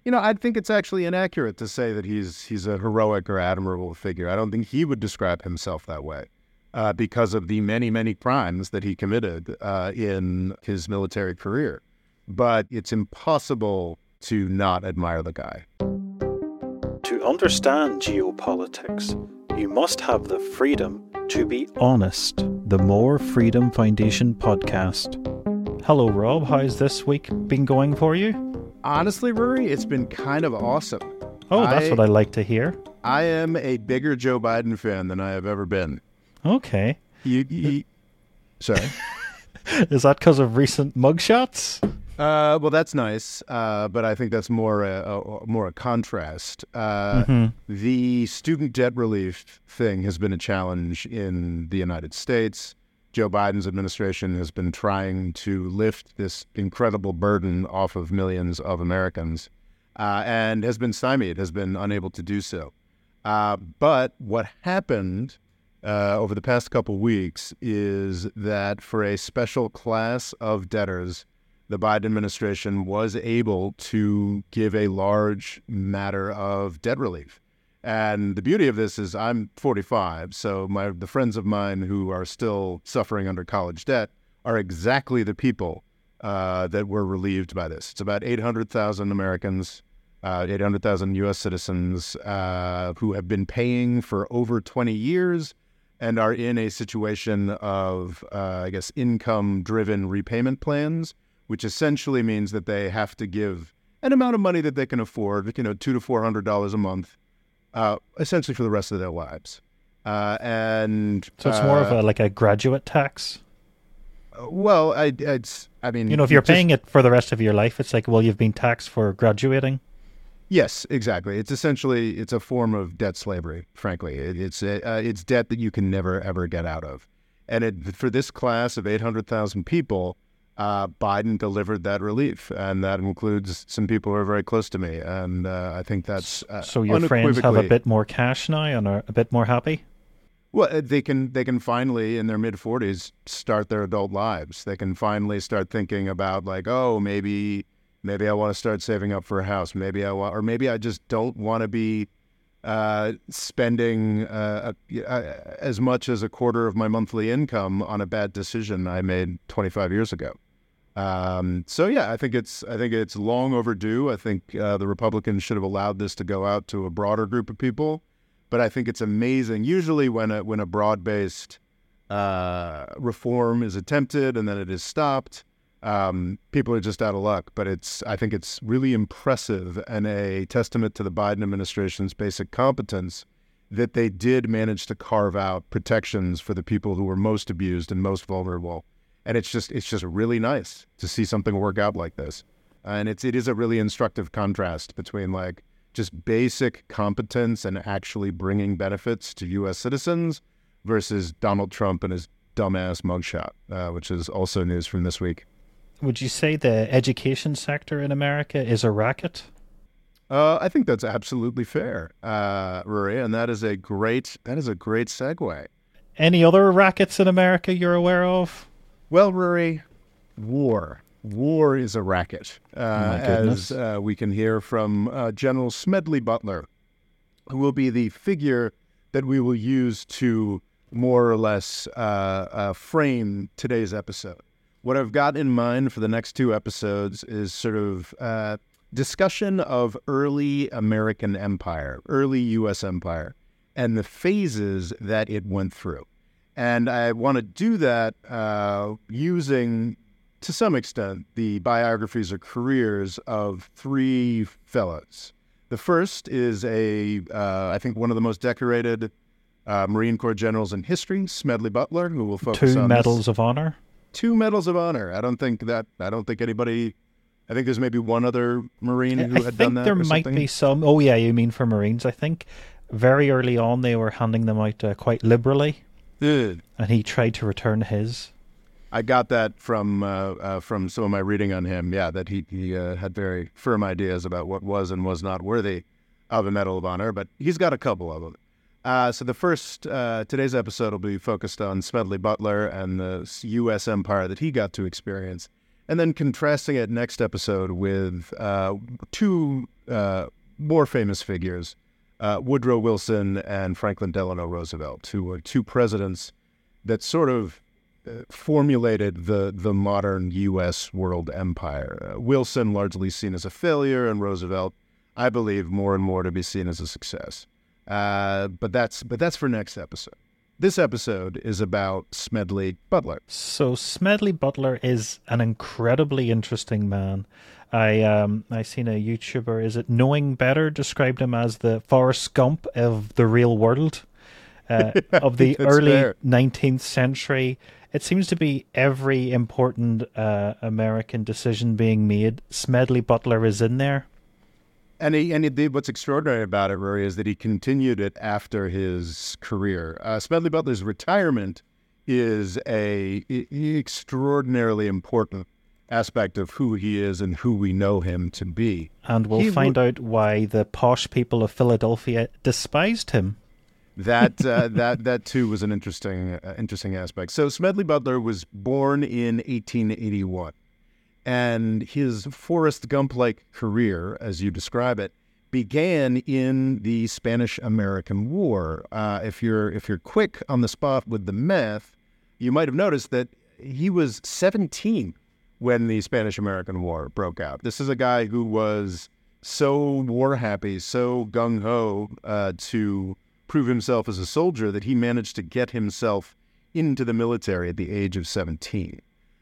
I think it's actually inaccurate to say that he's a heroic or admirable figure. I don't think he would describe himself that way because of the many, many crimes that he committed in his military career. But it's impossible to not admire the guy. To understand geopolitics, you must have the freedom to be honest. The More Freedom Foundation podcast. Hello, Rob. How's this week been going for you? Honestly, Rory, it's been kind of awesome. Oh, that's what I like to hear. I am a bigger Joe Biden fan than I have ever been. Okay. Sorry? Is that because of recent mugshots? Well, that's nice, but I think that's more a contrast. The student debt relief thing has been a challenge in the United States. Joe Biden's administration has been trying to lift this incredible burden off of millions of Americans and has been stymied, has been unable to do so. But what happened over the past couple weeks is that for a special class of debtors, the Biden administration was able to give a large matter of debt relief. And the beauty of this is I'm 45, so the friends of mine who are still suffering under college debt are exactly the people that were relieved by this. It's about 800,000 Americans, 800,000 U.S. citizens who have been paying for over 20 years and are in a situation of, income-driven repayment plans, which essentially means that they have to give an amount of money that they can afford, $200 to $400 a month, essentially for the rest of their lives. So it's more of a graduate tax? Well, I mean... if you're paying it for the rest of your life, it's like, well, you've been taxed for graduating? Yes, exactly. It's essentially, it's a form of debt slavery, frankly. It's debt that you can never, ever get out of. And for this class of 800,000 people, Biden delivered that relief, and that includes some people who are very close to me. And I think that's so your friends have a bit more cash now and are a bit more happy? Well, they can finally, in their mid-40s, start their adult lives. They can finally start thinking about maybe I want to start saving up for a house. Maybe I just don't want to be spending as much as a quarter of my monthly income on a bad decision I made 25 years ago. I think it's long overdue. I think the Republicans should have allowed this to go out to a broader group of people. But I think it's amazing. Usually when a broad-based reform is attempted and then it is stopped, people are just out of luck. But I think it's really impressive and a testament to the Biden administration's basic competence that they did manage to carve out protections for the people who were most abused and most vulnerable. And it's just really nice to see something work out like this. And it is a really instructive contrast between just basic competence and actually bringing benefits to U.S. citizens versus Donald Trump and his dumbass mugshot, which is also news from this week. Would you say the education sector in America is a racket? I think that's absolutely fair, Rory, and that is a great segue. Any other rackets in America you're aware of? Well, Rory, war. War is a racket, as we can hear from General Smedley Butler, who will be the figure that we will use to more or less frame today's episode. What I've got in mind for the next two episodes is sort of discussion of early American empire, early U.S. empire, and the phases that it went through. And I want to do that using, to some extent, the biographies or careers of three fellows. The first is I think one of the most decorated Marine Corps generals in history, Smedley Butler, who will focus on 2 medals of honor. 2 medals of honor. I don't think anybody. I think there's maybe one other Marine who had done that. I think there might be some. Oh yeah, you mean for Marines? I think very early on they were handing them out quite liberally. And he tried to return his. I got that from some of my reading on him. Yeah, that he had very firm ideas about what was and was not worthy of a Medal of Honor, but he's got a couple of them. So the first, today's episode will be focused on Smedley Butler and the U.S. empire that he got to experience, and then contrasting it next episode with 2 more famous figures, Woodrow Wilson and Franklin Delano Roosevelt, who were two presidents that sort of formulated the modern U.S. world empire. Wilson largely seen as a failure, and Roosevelt, I believe, more and more to be seen as a success. But that's for next episode. This episode is about Smedley Butler. So Smedley Butler is an incredibly interesting man. I seen a YouTuber, is it Knowing Better, described him as the Forrest Gump of the real world, of the early fair. 19th century. It seems to be every important American decision being made, Smedley Butler is in there. And he did, what's extraordinary about it, Rory, is that he continued it after his career. Smedley Butler's retirement is a extraordinarily important aspect of who he is and who we know him to be. And we'll find out why the posh people of Philadelphia despised him. That too was an interesting aspect. So Smedley Butler was born in 1881. And his Forrest Gump-like career, as you describe it, began in the Spanish-American War. If you're quick on the spot with the math, you might have noticed that he was 17 when the Spanish-American War broke out. This is a guy who was so war-happy, so gung-ho to prove himself as a soldier that he managed to get himself into the military at the age of 17.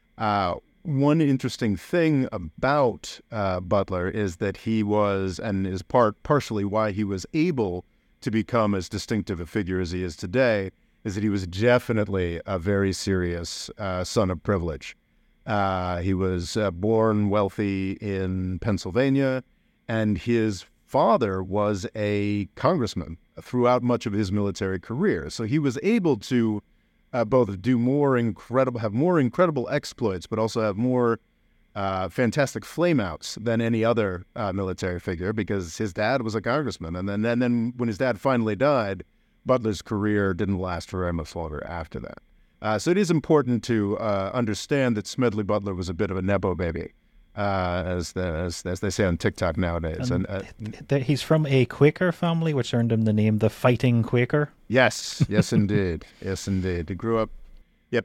One interesting thing about Butler is that he was, and is partially why he was able to become as distinctive a figure as he is today, is that he was definitely a very serious son of privilege. He was born wealthy in Pennsylvania, and his father was a congressman throughout much of his military career. So he was able to both have more incredible exploits, but also have more fantastic flameouts than any other military figure, because his dad was a congressman. And then when his dad finally died, Butler's career didn't last very much longer after that. So it is important to understand that Smedley Butler was a bit of a Nepo baby, as they say on TikTok nowadays. And he's from a Quaker family, which earned him the name the Fighting Quaker. Yes, indeed. Yes, indeed. He grew up. Yeah,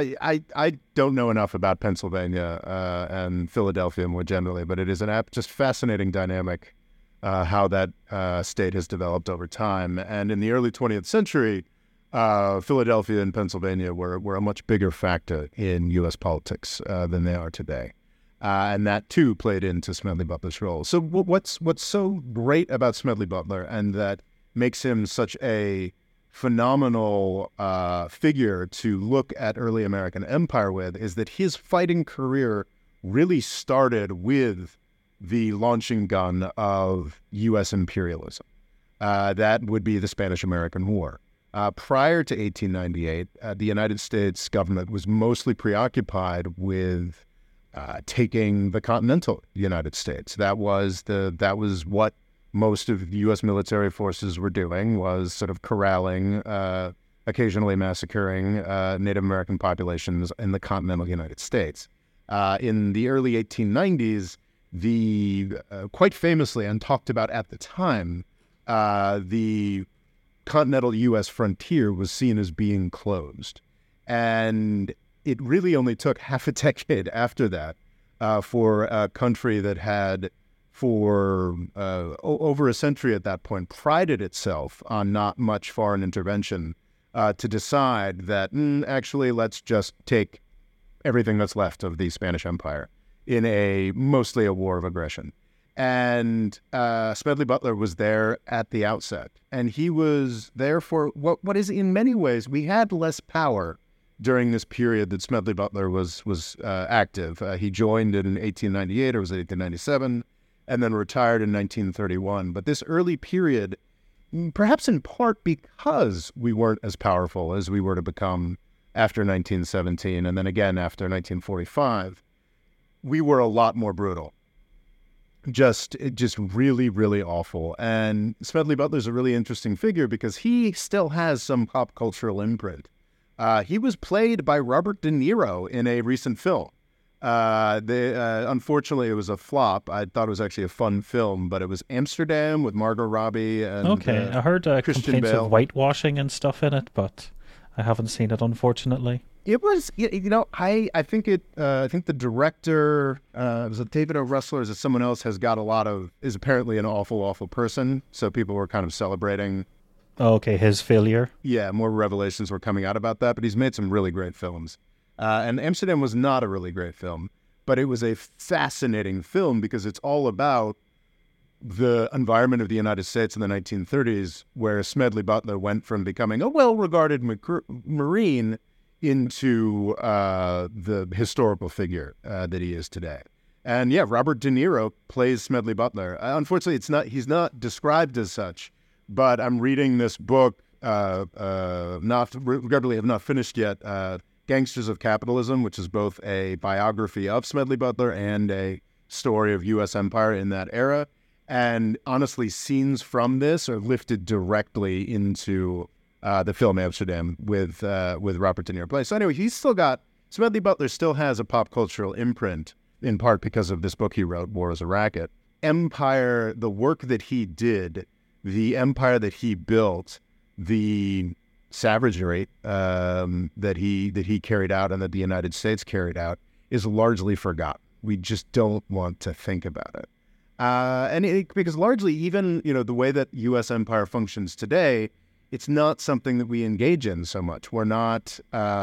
I don't know enough about Pennsylvania and Philadelphia more generally, but it is just fascinating dynamic how that state has developed over time. And in the early 20th century, Philadelphia and Pennsylvania were a much bigger factor in U.S. politics than they are today. And that, too, played into Smedley Butler's role. So what's so great about Smedley Butler, and that makes him such a phenomenal figure to look at early American empire with, is that his fighting career really started with the launching gun of U.S. imperialism. That would be the Spanish-American War. Prior to 1898, the United States government was mostly preoccupied with taking the continental United States. That was what most of the U.S. military forces were doing, was sort of corralling, occasionally massacring Native American populations in the continental United States. In the early 1890s, quite famously and talked about at the time, the continental U.S. frontier was seen as being closed. And it really only took half a decade after that for a country that had, for over a century at that point, prided itself on not much foreign intervention, to decide that, actually, let's just take everything that's left of the Spanish Empire in mostly a war of aggression. And Smedley Butler was there at the outset. And he was there for what is, in many ways, we had less power during this period that Smedley Butler was active. He joined in 1898, or was it 1897, and then retired in 1931. But this early period, perhaps in part because we weren't as powerful as we were to become after 1917, and then again after 1945, we were a lot more brutal. Just really, really awful. And Smedley Butler's a really interesting figure because he still has some pop cultural imprint. He was played by Robert De Niro in a recent film. Unfortunately, it was a flop. I thought it was actually a fun film, but it was Amsterdam with Margot Robbie and Okay, I heard Christian complaints Bale. of whitewashing and stuff in it, but I haven't seen it, unfortunately. It was, I think I think the director, was it David O. Russell or is it someone else, is apparently an awful person. So people were kind of celebrating. Okay, his failure. Yeah, more revelations were coming out about that, but he's made some really great films. And Amsterdam was not a really great film, but it was a fascinating film because it's all about the environment of the United States in the 1930s, where Smedley Butler went from becoming a well-regarded Marine into the historical figure that he is today. And yeah, Robert De Niro plays Smedley Butler. Unfortunately, he's not described as such, but I'm reading this book, regrettably have not finished yet, Gangsters of Capitalism, which is both a biography of Smedley Butler and a story of U.S. empire in that era. And honestly, scenes from this are lifted directly into the film Amsterdam with Robert De Niro play. So anyway, Smedley Butler still has a pop cultural imprint, in part because of this book he wrote, War is a Racket. Empire, the work that he did, the empire that he built, the savagery that he carried out and that the United States carried out is largely forgotten. We just don't want to think about it. Because largely, even the way that U.S. empire functions today, it's not something that we engage in so much. We're not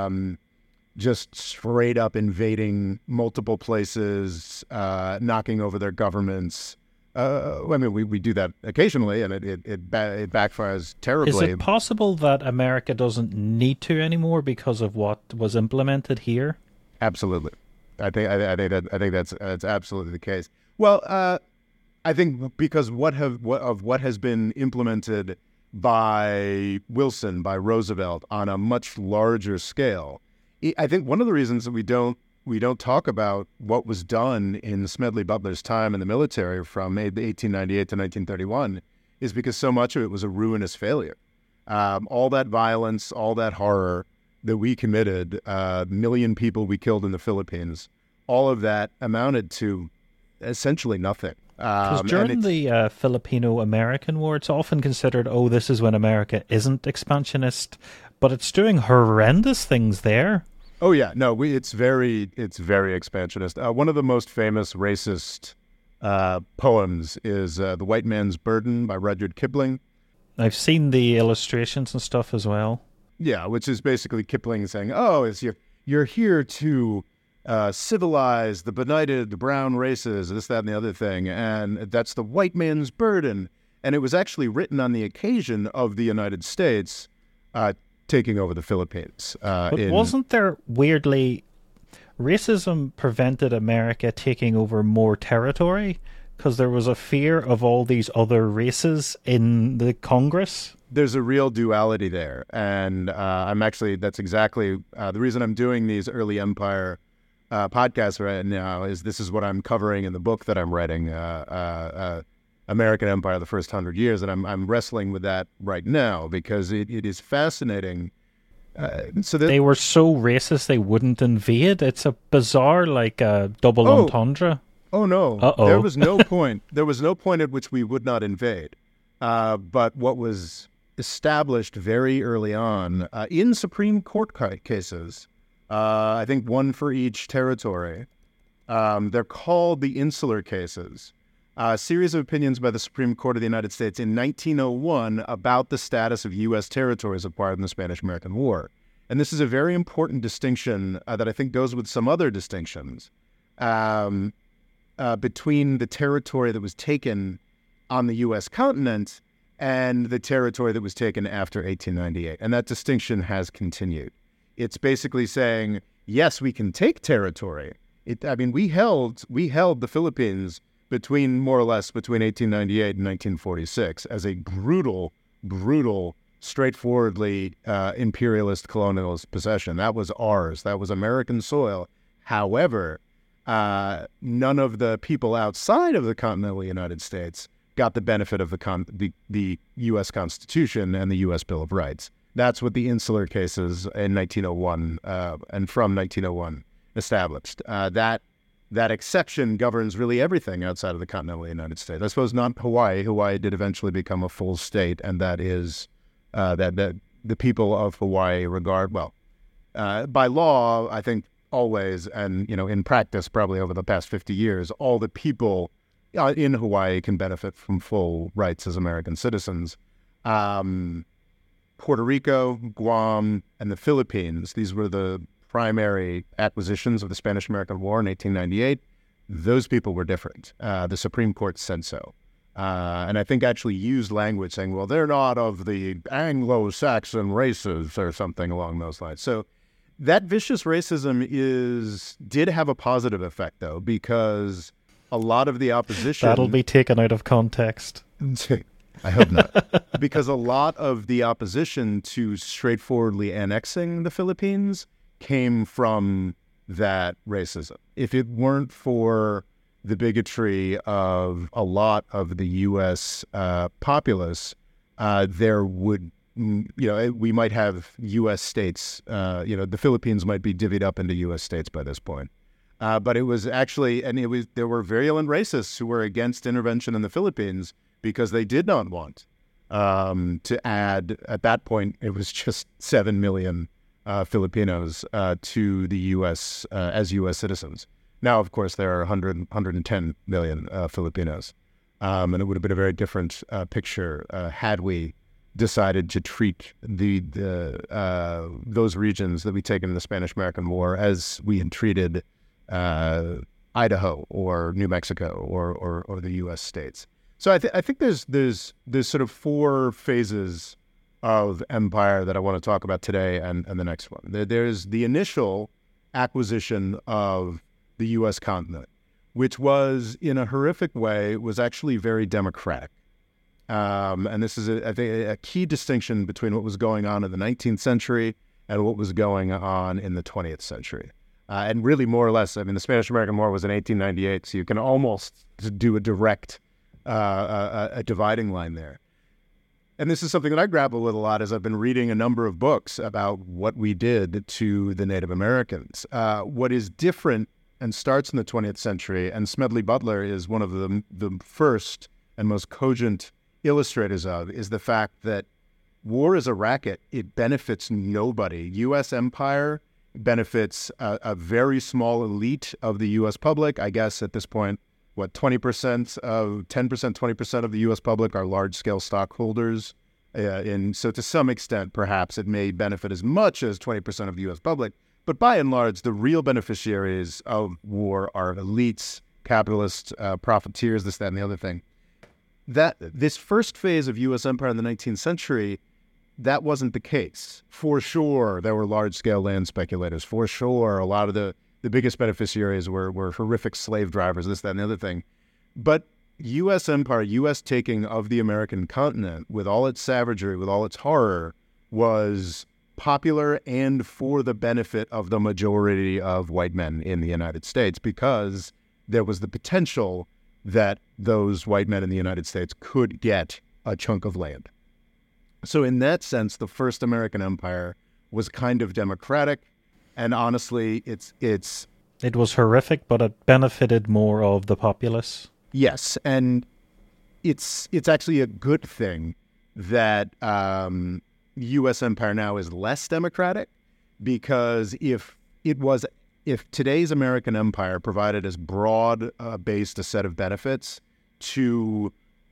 just straight up invading multiple places, knocking over their governments. We do that occasionally, and it backfires terribly. Is it possible that America doesn't need to anymore because of what was implemented here? Absolutely, I think that's absolutely the case. Well, I think because what has been implemented by Wilson, by Roosevelt on a much larger scale, I think one of the reasons that we don't talk about what was done in Smedley Butler's time in the military from 1898 to 1931 is because so much of it was a ruinous failure. All that violence, all that horror that we committed, million people we killed in the Philippines, all of that amounted to essentially nothing. Because during the Filipino-American War, it's often considered, this is when America isn't expansionist, but it's doing horrendous things there. Oh yeah, no, it's very expansionist. One of the most famous racist poems is "The White Man's Burden" by Rudyard Kipling. I've seen the illustrations and stuff as well. Yeah, which is basically Kipling saying, you're here to civilize the benighted brown races, this, that, and the other thing, and that's the white man's burden. And it was actually written on the occasion of the United States taking over the Philippines. But wasn't there, weirdly, racism prevented America taking over more territory because there was a fear of all these other races in the Congress? There's a real duality there. And that's exactly the reason I'm doing these early empire podcasts right now this is what I'm covering in the book that I'm writing, American Empire, the First 100 Years. And I'm wrestling with that right now because it is fascinating. They were so racist they wouldn't invade. It's a bizarre, double entendre. Oh no! Uh-oh. There was no point. There was no point at which we would not invade. But what was established very early on in Supreme Court cases, I think one for each territory. They're called the Insular Cases. A series of opinions by the Supreme Court of the United States in 1901 about the status of U.S. territories acquired in the Spanish-American War. And this is a very important distinction that I think goes with some other distinctions between the territory that was taken on the U.S. continent and the territory that was taken after 1898. And that distinction has continued. It's basically saying, yes, we can take territory. We held the Philippines more or less between 1898 and 1946 as a brutal, straightforwardly imperialist colonialist possession. That was ours. That was American soil. However, none of the people outside of the continental United States got the benefit of the U.S. Constitution and the U.S. Bill of Rights. That's what the Insular Cases in 1901 and from 1901 established. That exception governs really everything outside of the continental United States. I suppose not Hawaii. Hawaii did eventually become a full state, and that is that the people of Hawaii by law, I think always, and in practice, probably over the past 50 years, all the people in Hawaii can benefit from full rights as American citizens. Puerto Rico, Guam, and the Philippines, these were the primary acquisitions of the Spanish-American War in 1898. Those people were different. The Supreme Court said so. And I think actually used language saying, well, they're not of the Anglo-Saxon races or something along those lines. So that vicious racism did have a positive effect, though, because a lot of the opposition... That'll be taken out of context. I hope not. Because a lot of the opposition to straightforwardly annexing the Philippines came from that racism. If it weren't for the bigotry of a lot of the U.S. populace, there would, we might have U.S. states, the Philippines might be divvied up into U.S. states by this point. But it was actually, there were virulent racists who were against intervention in the Philippines because they did not want to add, at that point, it was just 7 million Filipinos to the U.S. As U.S. citizens. Now, of course, there are 110 million Filipinos, and it would have been a very different picture had we decided to treat those regions that we taken in the Spanish-American War as we had treated Idaho or New Mexico or the U.S. states. So I think there's sort of 4 phases of empire that I want to talk about today and the next one. There's the initial acquisition of the U.S. continent, which was, in a horrific way, was actually very democratic. And this is, I think, a key distinction between what was going on in the 19th century and what was going on in the 20th century. And really, more or less, the Spanish-American War was in 1898, so you can almost do a direct a dividing line there. And this is something that I grapple with a lot as I've been reading a number of books about what we did to the Native Americans. What is different and starts in the 20th century, and Smedley Butler is one of the first and most cogent illustrators of, is the fact that war is a racket. It benefits nobody. U.S. empire benefits a very small elite of the U.S. public. I guess at this point, 10%, 20% of the U.S. public are large-scale stockholders. So to some extent, perhaps it may benefit as much as 20% of the U.S. public. But by and large, the real beneficiaries of war are elites, capitalists, profiteers, this, that, and the other thing. This first phase of U.S. empire in the 19th century, that wasn't the case. For sure, there were large-scale land speculators. For sure, a lot of the biggest beneficiaries were horrific slave drivers, this, that, and the other thing. But U.S. empire, U.S. taking of the American continent, with all its savagery, with all its horror, was popular and for the benefit of the majority of white men in the United States, because there was the potential that those white men in the United States could get a chunk of land. So in that sense, the first American empire was kind of democratic, and honestly, it was horrific, but it benefited more of the populace. Yes, and it's actually a good thing that U.S. empire now is less democratic, because if today's American empire provided as broad-based a set of benefits to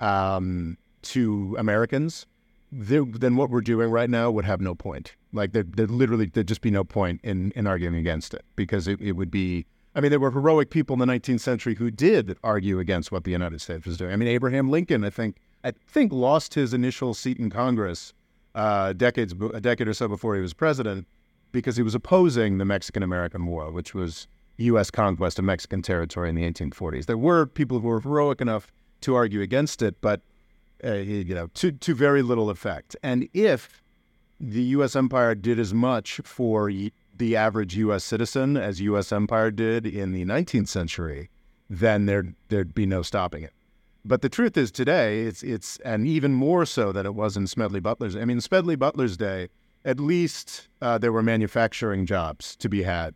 Americans, then what we're doing right now would have no point. Like there'd just be no point in arguing against it, because it would be. There were heroic people in the 19th century who did argue against what the United States was doing. Abraham Lincoln, I think lost his initial seat in Congress a decade or so before he was president, because he was opposing the Mexican-American War, which was U.S. conquest of Mexican territory in the 1840s. There were people who were heroic enough to argue against it, but to very little effect. And if the U.S. empire did as much for the average U.S. citizen as U.S. empire did in the 19th century, then there'd be no stopping it. But the truth is, today, it's and even more so than it was in Smedley Butler's. In Smedley Butler's day, at least there were manufacturing jobs to be had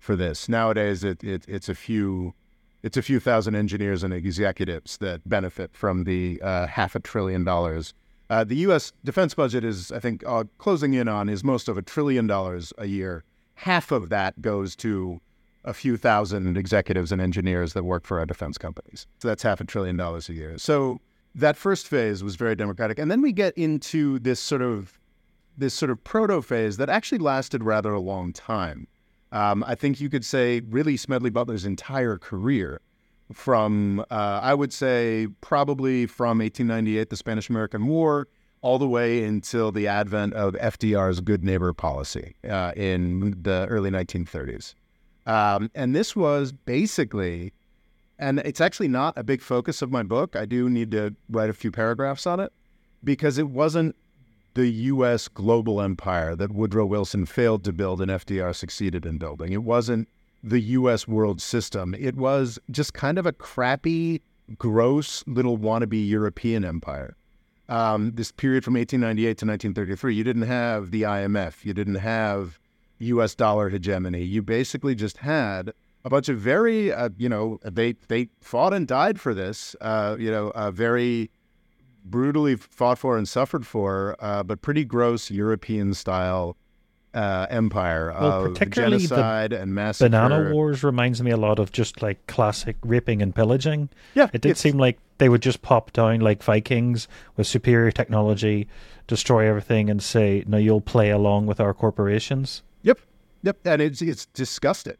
for this. Nowadays, it's a few thousand engineers and executives that benefit from the $500 billion. The U.S. defense budget is, I think, closing in on is most of $1 trillion a year. Half of that goes to a few thousand executives and engineers that work for our defense companies. So that's $500 billion a year. So that first phase was very democratic. And then we get into this sort of proto phase that actually lasted rather a long time. I think you could say really Smedley Butler's entire career from, I would say, probably from 1898, the Spanish-American War, all the way until the advent of FDR's good neighbor policy in the early 1930s. And this was basically, and it's actually not a big focus of my book. I do need to write a few paragraphs on it because it wasn't the U.S. global empire that Woodrow Wilson failed to build and FDR succeeded in building. It wasn't the U.S. world system. It was just kind of a crappy, gross little wannabe European empire. This period from 1898 to 1933, you didn't have the IMF. You didn't have U.S. dollar hegemony. You basically just had a bunch of very, they fought and died for this, very brutally fought for and suffered for, but pretty gross European-style empire of genocide and massacre. Banana Wars reminds me a lot of just like classic raping and pillaging. Yeah, it did seem like they would just pop down like Vikings with superior technology, destroy everything, and say, "No, you'll play along with our corporations." Yep, and it's disgusting.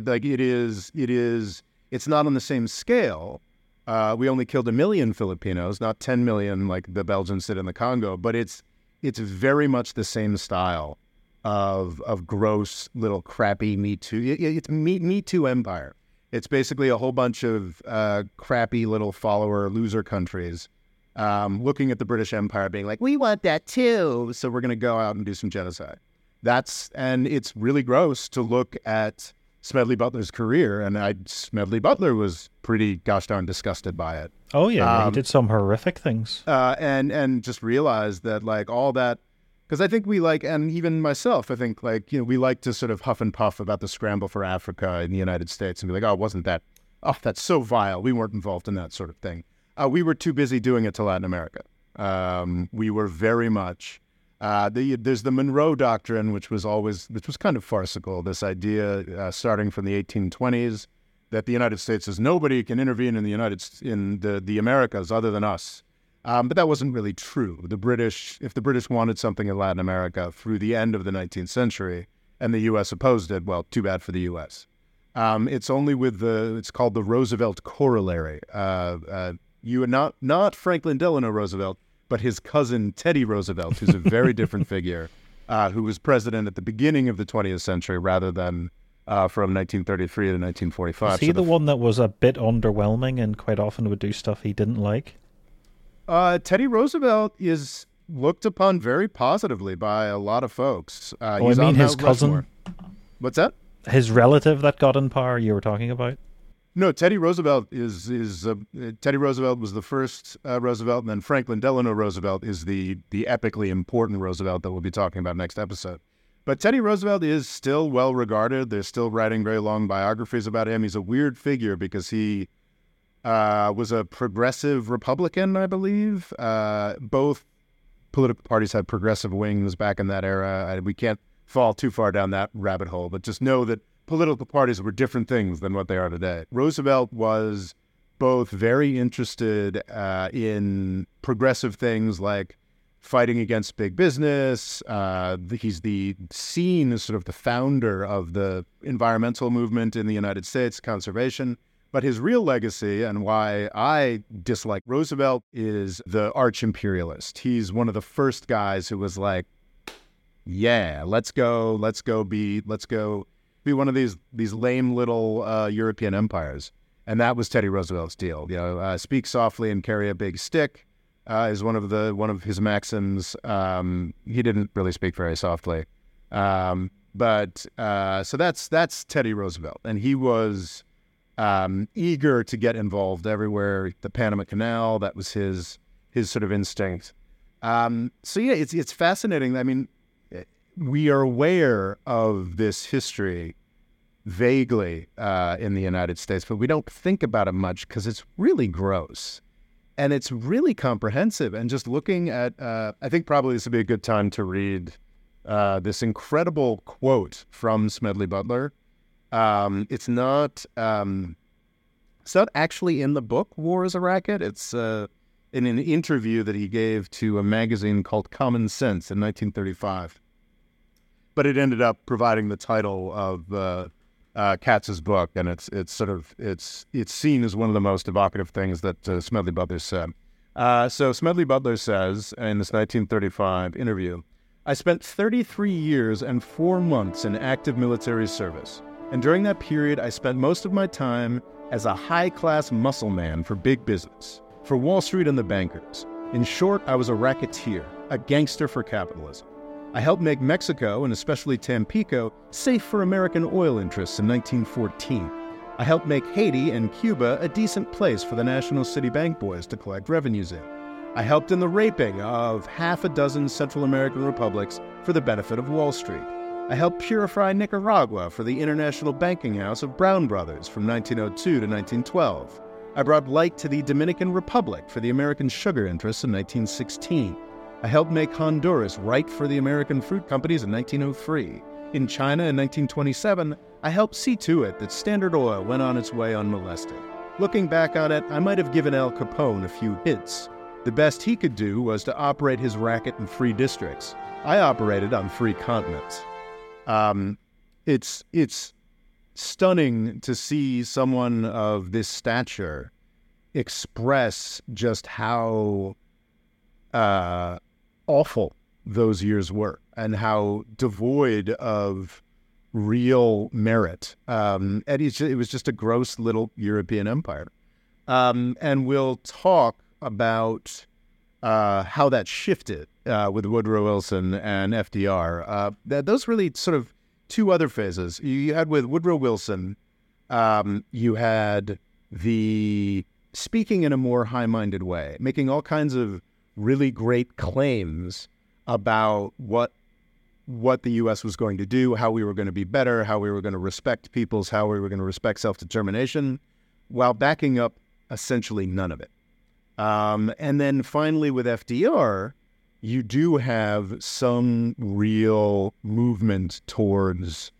It's not on the same scale. We only killed 1 million Filipinos, not 10 million like the Belgians did in the Congo, but it's very much the same style of gross little crappy Me Too. It's Me Too empire. It's basically a whole bunch of crappy little follower loser countries looking at the British Empire being like, we want that too, so we're going to go out and do some genocide. And it's really gross to look at Smedley Butler's career, and Smedley Butler was pretty gosh darn disgusted by it. Oh yeah, he did some horrific things. And just realized that like all that, because I think we like, and even myself, I think like, we like to sort of huff and puff about the scramble for Africa in the United States and be like, that's so vile. We weren't involved in that sort of thing. We were too busy doing it to Latin America. We were very much, there's the Monroe Doctrine, which was kind of farcical. This idea starting from the 1820s that the United States says nobody can intervene in the Americas other than us. But that wasn't really true. If the British wanted something in Latin America through the end of the 19th century and the U.S. opposed it, well, too bad for the U.S. It's only it's called the Roosevelt Corollary. Not Franklin Delano Roosevelt, but his cousin Teddy Roosevelt, who's a very different figure, who was president at the beginning of the 20th century rather than from 1933 to 1945. Is he the one that was a bit underwhelming and quite often would do stuff he didn't like? Teddy Roosevelt is looked upon very positively by a lot of folks. He's his cousin. What's that? His relative that got in power you were talking about? No, Teddy Roosevelt Teddy Roosevelt was the first Roosevelt, and then Franklin Delano Roosevelt is the epically important Roosevelt that we'll be talking about next episode. But Teddy Roosevelt is still well regarded. They're still writing very long biographies about him. He's a weird figure because he was a progressive Republican, I believe. Both political parties had progressive wings back in that era. We can't fall too far down that rabbit hole, but just know that political parties were different things than what they are today. Roosevelt was both very interested in progressive things like fighting against big business. He's seen as sort of the founder of the environmental movement in the United States, conservation. But his real legacy, and why I dislike Roosevelt, is the arch-imperialist. He's one of the first guys who was like, yeah, let's go be one of these lame little European empires. And that was Teddy Roosevelt's deal. Speak softly and carry a big stick is one of his maxims. He didn't really speak very softly. So that's Teddy Roosevelt. And he was eager to get involved everywhere. The Panama Canal, that was his sort of instinct. It's fascinating. I mean, we are aware of this history vaguely in the United States, but we don't think about it much because it's really gross. And it's really comprehensive. And just looking at, I think probably this would be a good time to read this incredible quote from Smedley Butler. It's not actually in the book, War is a Racket. It's in an interview that he gave to a magazine called Common Sense in 1935. But it ended up providing the title of Katz's book, and it's seen as one of the most evocative things that Smedley Butler said. So Smedley Butler says in this 1935 interview, "I spent 33 years and 4 months in active military service, and during that period I spent most of my time as a high-class muscle man for big business, for Wall Street and the bankers. In short, I was a racketeer, a gangster for capitalism. I helped make Mexico, and especially Tampico, safe for American oil interests in 1914. I helped make Haiti and Cuba a decent place for the National City Bank boys to collect revenues in. I helped in the raping of half a dozen Central American republics for the benefit of Wall Street. I helped purify Nicaragua for the international banking house of Brown Brothers from 1902 to 1912. I brought light to the Dominican Republic for the American sugar interests in 1916. I helped make Honduras right for the American fruit companies in 1903. In China in 1927, I helped see to it that Standard Oil went on its way unmolested. Looking back on it, I might have given Al Capone a few hints. The best he could do was to operate his racket in free districts. I operated on free continents." It's stunning to see someone of this stature express just how awful those years were and how devoid of real merit. And it was just a gross little European empire. And we'll talk about how that shifted with Woodrow Wilson and FDR. Those really sort of two other phases. You had with Woodrow Wilson, you had the speaking in a more high-minded way, making all kinds of really great claims about what the U.S. was going to do, how we were going to be better, how we were going to respect peoples, how we were going to respect self-determination, while backing up essentially none of it. And then finally with FDR, you do have some real movement towards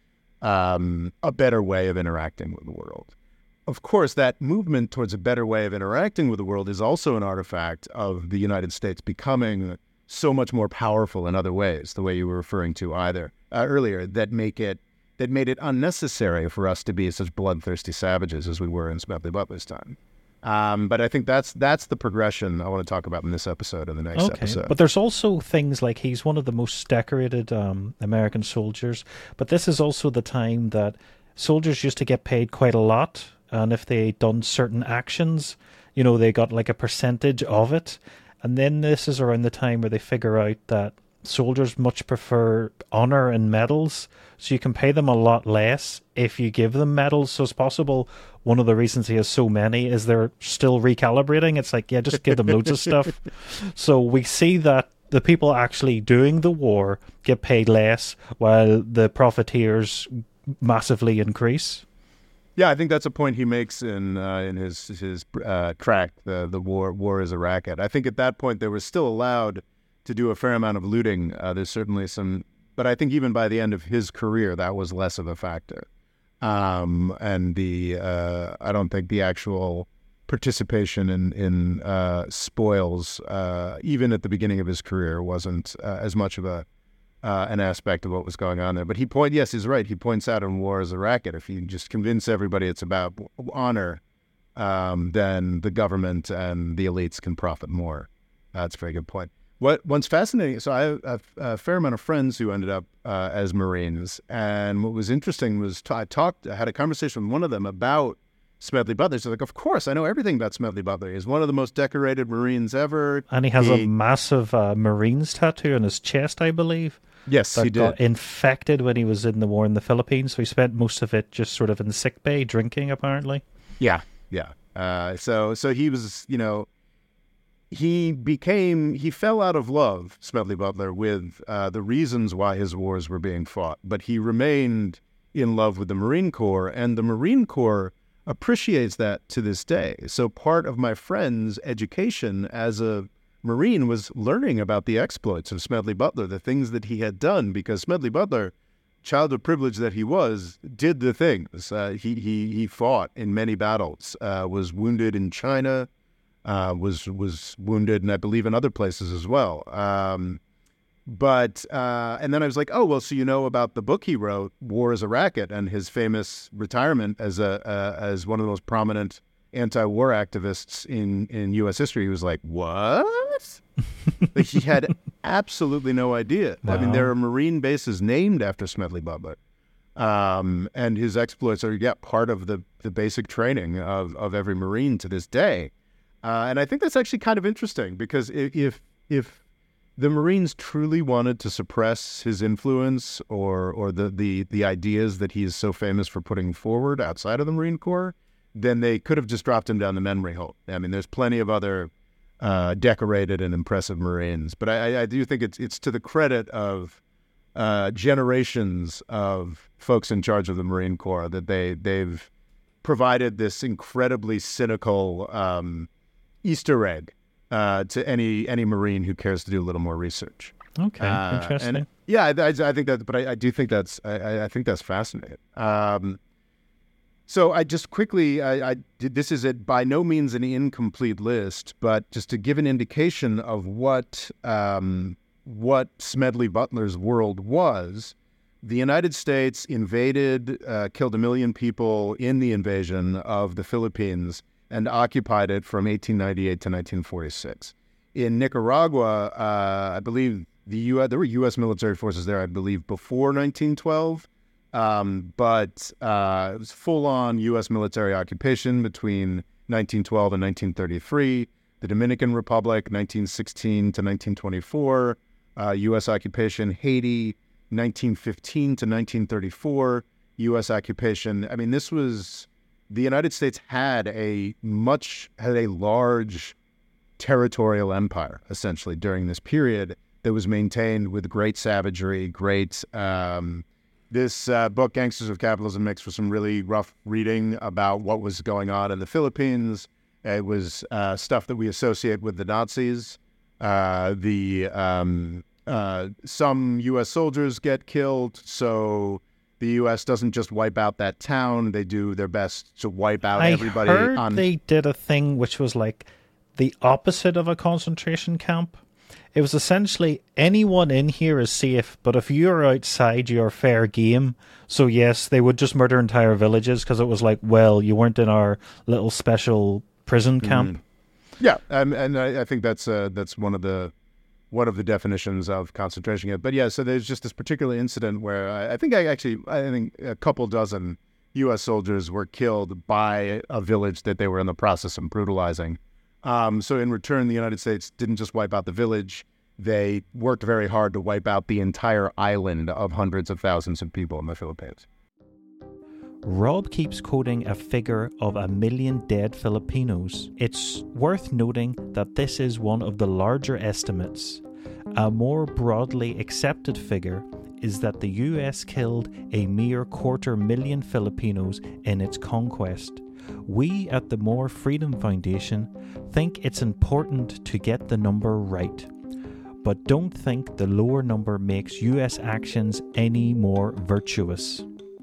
a better way of interacting with the world. Of course, that movement towards a better way of interacting with the world is also an artifact of the United States becoming so much more powerful in other ways, the way you were referring to earlier, that made it unnecessary for us to be such bloodthirsty savages as we were in Smedley Butler's time. But I think that's the progression I want to talk about in this episode and the next episode. But there's also things like he's one of the most decorated American soldiers, but this is also the time that soldiers used to get paid quite a lot, and if they done certain actions, they got like a percentage of it. And then this is around the time where they figure out that soldiers much prefer honor and medals, so you can pay them a lot less if you give them medals. So it's possible one of the reasons he has so many is they're still recalibrating. It's like, yeah, just give them loads of stuff. So we see that the people actually doing the war get paid less while the profiteers massively increase. Yeah, I think that's a point he makes in his tract, the War is a Racket. I think at that point they were still allowed to do a fair amount of looting. There's certainly some, but I think even by the end of his career, that was less of a factor. And I don't think the actual participation in spoils, even at the beginning of his career, wasn't as much of an aspect of what was going on there. But yes, he's right. He points out in War is a Racket, if you just convince everybody it's about honor, then the government and the elites can profit more. That's a very good point. What's fascinating, so I have a fair amount of friends who ended up as Marines, and what was interesting was I had a conversation with one of them about Smedley Butler. So like, of course, I know everything about Smedley Butler. He's one of the most decorated Marines ever. And he has a massive Marines tattoo on his chest, I believe. Yes, he did. Got infected when he was in the war in the Philippines, so he spent most of it just sort of in sick bay drinking, apparently. Yeah. So he was, he fell out of love, Smedley Butler, with the reasons why his wars were being fought, but he remained in love with the Marine Corps, and the Marine Corps appreciates that to this day. So part of my friend's education as a Marine was learning about the exploits of Smedley Butler, the things that he had done, because Smedley Butler, child of privilege that he was, did the things. He fought in many battles, was wounded in China, was wounded, and I believe in other places as well. And then I was like, oh, well, so you know about the book he wrote, War is a Racket, and his famous retirement as one of the most prominent anti-war activists in U.S. history. He was like, what? Like, he had absolutely no idea. Wow. I mean, there are Marine bases named after Smedley Butler. And his exploits are, part of the basic training of every Marine to this day. And I think that's actually kind of interesting, because if the Marines truly wanted to suppress his influence or the ideas that he is so famous for putting forward outside of the Marine Corps, then they could have just dropped him down the memory hole. I mean, there's plenty of other decorated and impressive Marines, but I do think it's to the credit of generations of folks in charge of the Marine Corps that they've provided this incredibly cynical Easter egg to any Marine who cares to do a little more research. Okay, interesting. And, yeah, I think that, but I do think I think that's fascinating. So I just quickly, this is by no means an incomplete list, but just to give an indication of what Smedley Butler's world was. The United States invaded, killed 1 million people in the invasion of the Philippines, and occupied it from 1898 to 1946. In Nicaragua, I believe there were U.S. military forces there, I believe, before 1912. But it was full-on U.S. military occupation between 1912 and 1933. The Dominican Republic, 1916 to 1924. U.S. occupation. Haiti, 1915 to 1934. U.S. occupation. I mean, the United States had a large territorial empire, essentially, during this period that was maintained with great savagery, This book, Gangsters of Capitalism, makes for some really rough reading about what was going on in the Philippines. It was stuff that we associate with the Nazis. Some U.S. soldiers get killed, so the U.S. doesn't just wipe out that town. They do their best to wipe out everybody. I heard they did a thing which was like the opposite of a concentration camp. It was essentially anyone in here is safe, but if you're outside, you're fair game. So yes, they would just murder entire villages because it was like, well, you weren't in our little special prison camp. Yeah, and I think that's one of the definitions of concentration camp. But yeah, so there's just this particular incident where I think a couple dozen U.S. soldiers were killed by a village that they were in the process of brutalizing. So in return, the United States didn't just wipe out the village. They worked very hard to wipe out the entire island of hundreds of thousands of people in the Philippines. Rob keeps quoting a figure of 1 million dead Filipinos. It's worth noting that this is one of the larger estimates. A more broadly accepted figure is that the US killed a mere 250,000 Filipinos in its conquest. We at the More Freedom Foundation think it's important to get the number right, but don't think the lower number makes US actions any more virtuous.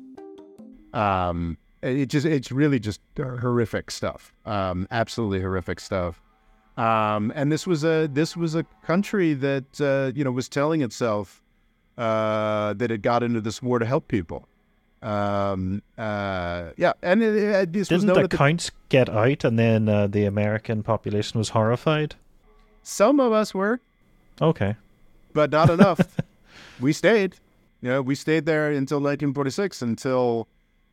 It's really just horrific stuff. Absolutely horrific stuff. And this was a country that was telling itself that it got into this war to help people. And this didn't the counts get out, and then the American population was horrified? Some of us were. Okay, but not enough. We stayed. We stayed there until 1946, until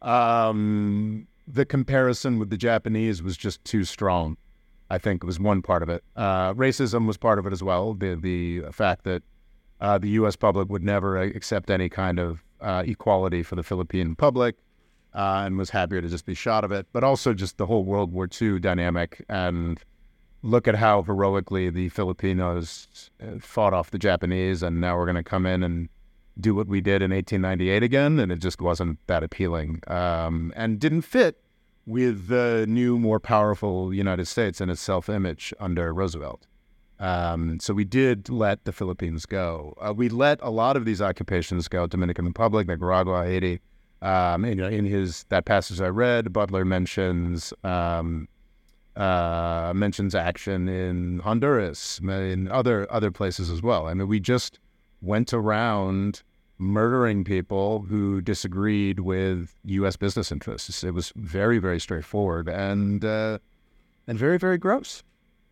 the comparison with the Japanese was just too strong. I think it was one part of it. Racism was part of it as well. The fact that the U.S. public would never accept any kind of equality for the Philippine public, and was happier to just be shot of it. But also just the whole World War II dynamic, and look at how heroically the Filipinos fought off the Japanese, and now we're going to come in and do what we did in 1898 again, and it just wasn't that appealing, and didn't fit with the new, more powerful United States and its self-image under Roosevelt. So we did let the Philippines go. We let a lot of these occupations go: Dominican Republic, Nicaragua, Haiti. In that passage I read, Butler mentions action in Honduras, in other places as well. I mean, we just went around murdering people who disagreed with U.S. business interests. It was very, very straightforward and very, very gross.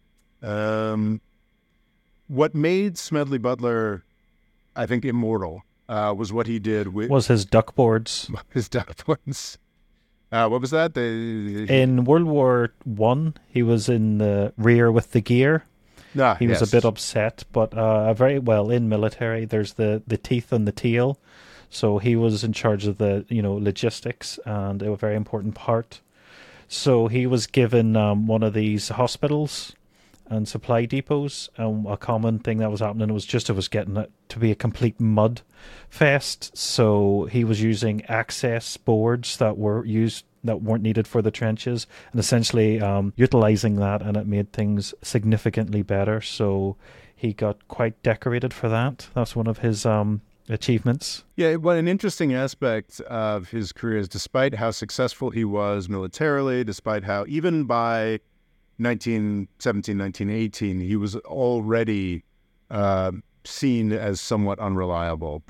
What made Smedley Butler, I think, immortal was what he did with his duckboards. His duckboards. What was that? In World War I, he was in the rear with the gear. He was a bit upset, but very well in military. There's the teeth and the tail, so he was in charge of the logistics and a very important part. So he was given one of these hospitals and supply depots. A common thing that was happening was it was getting it to be a complete mud fest. So he was using access boards that weren't needed for the trenches, and essentially utilizing that, and it made things significantly better. So he got quite decorated for that. That's one of his achievements. Yeah, well, an interesting aspect of his career is, despite how successful he was militarily, despite how even by 1917, 1918, he was already seen as somewhat unreliable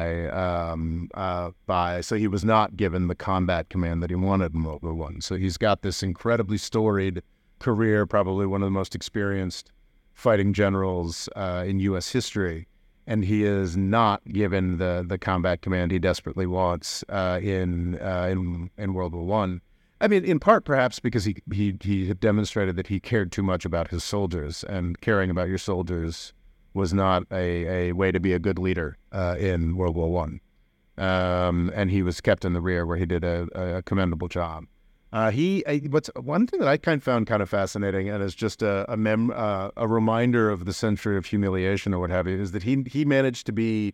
so he was not given the combat command that he wanted in World War I. So he's got this incredibly storied career, probably one of the most experienced fighting generals in U.S. history, and he is not given the combat command he desperately wants in World War I. I mean, in part perhaps because he had demonstrated that he cared too much about his soldiers, and caring about your soldiers was not a way to be a good leader in World War I. And he was kept in the rear, where he did a commendable job. What's one thing that I found kind of fascinating, and is just a reminder of the century of humiliation or what have you, is that he managed to be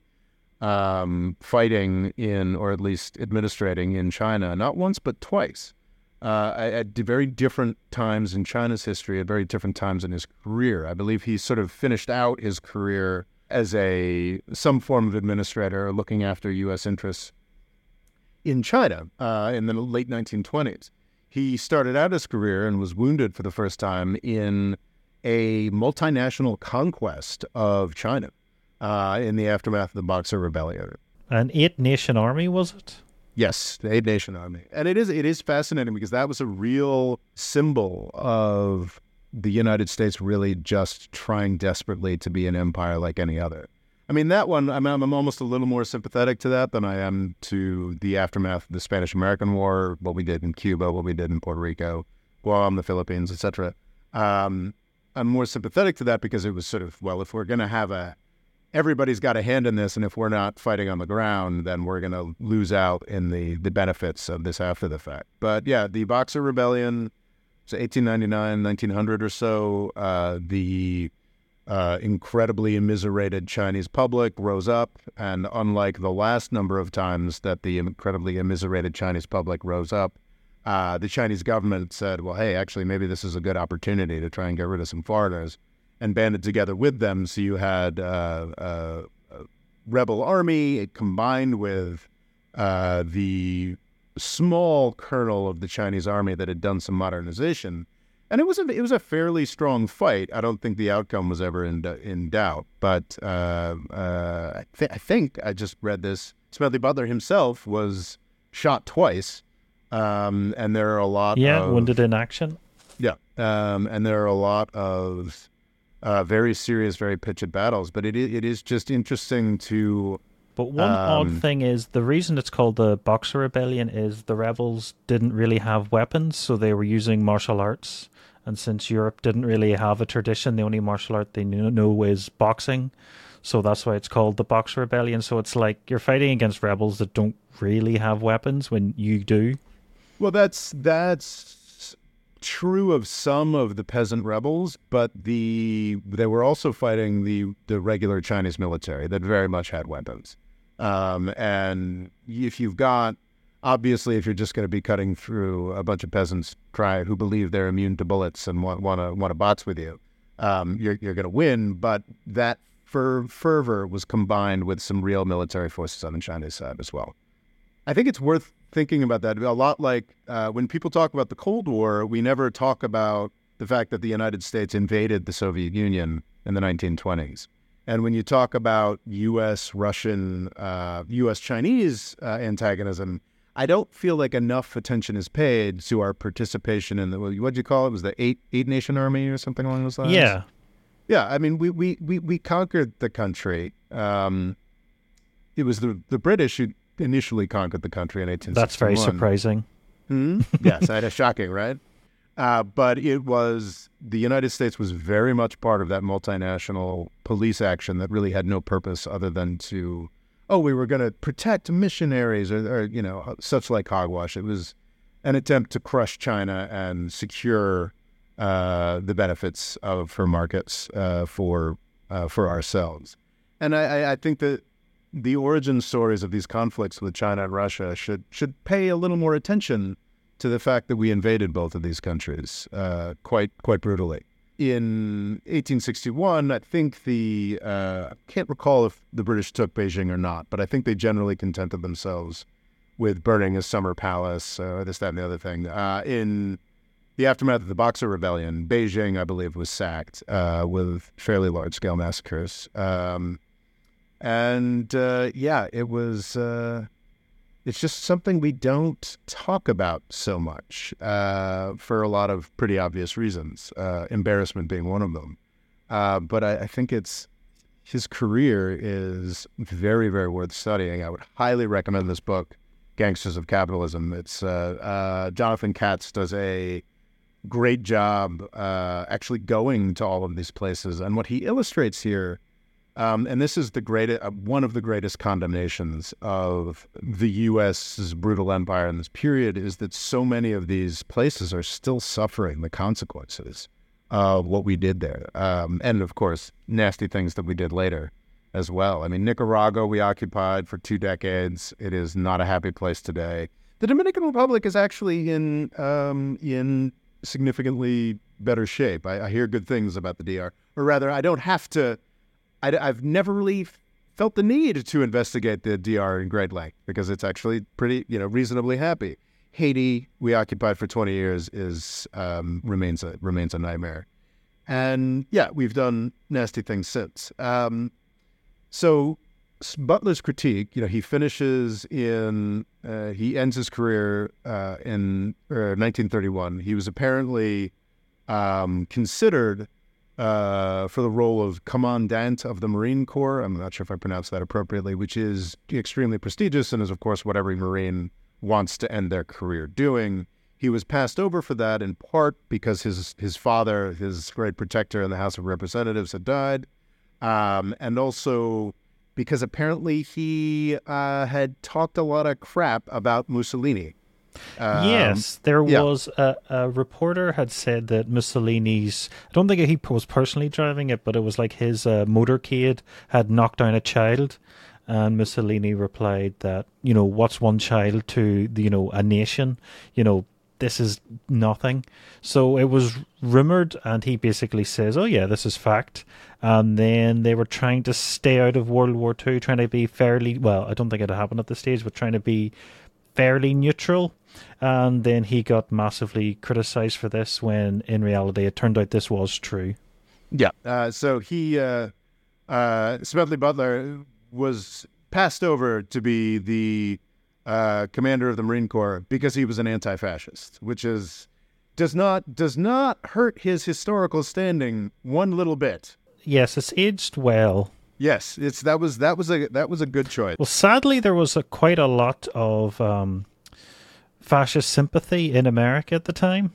fighting in, or at least administrating in, China not once but twice. At very different times in China's history, at very different times in his career. I believe he sort of finished out his career as some form of administrator looking after U.S. interests in China in the late 1920s. He started out his career and was wounded for the first time in a multinational conquest of China in the aftermath of the Boxer Rebellion. An 8-nation army, was it? Yes, the 8-nation army. And it is fascinating, because that was a real symbol of the United States really just trying desperately to be an empire like any other. I mean, that one, I'm almost a little more sympathetic to that than I am to the aftermath of the Spanish-American War, what we did in Cuba, what we did in Puerto Rico, Guam, the Philippines, etc. I'm more sympathetic to that because it was sort of, well, if we're going to have everybody's got a hand in this, and if we're not fighting on the ground, then we're going to lose out in the benefits of this after the fact. But yeah, the Boxer Rebellion, so 1899, 1900 or so, the incredibly immiserated Chinese public rose up, and unlike the last number of times that the incredibly immiserated Chinese public rose up, the Chinese government said, well, hey, actually, maybe this is a good opportunity to try and get rid of some foreigners, and banded together with them. So you had a rebel army combined with the small kernel of the Chinese army that had done some modernization. And it was a fairly strong fight. I don't think the outcome was ever in doubt. But I think I just read this. Smedley Butler himself was shot twice, and there are a lot of... wounded in action. Yeah, and there are a lot of very serious, very pitched battles. But it is just interesting to... But one odd thing is, the reason it's called the Boxer Rebellion is the rebels didn't really have weapons, so they were using martial arts. And since Europe didn't really have a tradition, the only martial art they know is boxing. So that's why it's called the Boxer Rebellion. So it's like you're fighting against rebels that don't really have weapons when you do. Well, that's true of some of the peasant rebels, but they were also fighting the regular Chinese military that very much had weapons. And if you've got, obviously, if you're just going to be cutting through a bunch of peasants who believe they're immune to bullets and want to box with you, you're going to win. But that fervor was combined with some real military forces on the Chinese side as well. I think it's worth thinking about that. A lot like when people talk about the Cold War, we never talk about the fact that the United States invaded the Soviet Union in the 1920s. And when you talk about U.S.-Russian, U.S.-Chinese antagonism, I don't feel like enough attention is paid to our participation in the, what'd you call it? It was the eight Nation Army or something along those lines? Yeah. Yeah, I mean, we conquered the country. It was the British who initially conquered the country in 1861. That's very surprising. Yes, that's shocking, right? But it was, the United States was very much part of that multinational police action that really had no purpose other than to, we were going to protect missionaries or such like hogwash. It was an attempt to crush China and secure the benefits of her markets for ourselves. And I think that the origin stories of these conflicts with China and Russia should pay a little more attention to the fact that we invaded both of these countries quite brutally. In 1861, I think I can't recall if the British took Beijing or not, but I think they generally contented themselves with burning a summer palace, this, that, and the other thing. In the aftermath of the Boxer Rebellion, Beijing, I believe, was sacked with fairly large-scale massacres. It was... it's just something we don't talk about so much for a lot of pretty obvious reasons, embarrassment being one of them. But I think his career is very, very worth studying. I would highly recommend this book, Gangsters of Capitalism. It's Jonathan Katz does a great job actually going to all of these places. And what he illustrates here, and this is one of the greatest condemnations of the U.S.'s brutal empire in this period, is that so many of these places are still suffering the consequences of what we did there. And, of course, nasty things that we did later as well. I mean, Nicaragua we occupied for 2 decades. It is not a happy place today. The Dominican Republic is actually in significantly better shape. I hear good things about the DR. Or rather, I don't have to... I've never really felt the need to investigate the DR in great length because it's actually pretty, reasonably happy. Haiti, we occupied for 20 years, remains a nightmare. And yeah, we've done nasty things since. So Butler's critique, he finishes he ends his career in 1931. He was apparently considered for the role of Commandant of the Marine Corps. I'm not sure if I pronounced that appropriately, which is extremely prestigious and is, of course, what every Marine wants to end their career doing. He was passed over for that in part because his father, his great protector in the House of Representatives, had died, and also because apparently he had talked a lot of crap about Mussolini. Yes, there was a reporter had said that Mussolini's, I don't think he was personally driving it, but it was like his motorcade had knocked down a child, and Mussolini replied that, what's one child to, a nation? This is nothing. So it was rumored, and he basically says, oh yeah, this is fact. And then they were trying to stay out of World War II, trying to be fairly, well, I don't think it happened at this stage, but trying to be fairly neutral. And then he got massively criticized for this when in reality it turned out this was true. Yeah. So he, Smedley Butler, was passed over to be the commander of the Marine Corps because he was an anti-fascist, which does not hurt his historical standing one little bit. Yes, it's aged well. Yes, that was a good choice. Well, sadly, there was quite a lot of fascist sympathy in America at the time.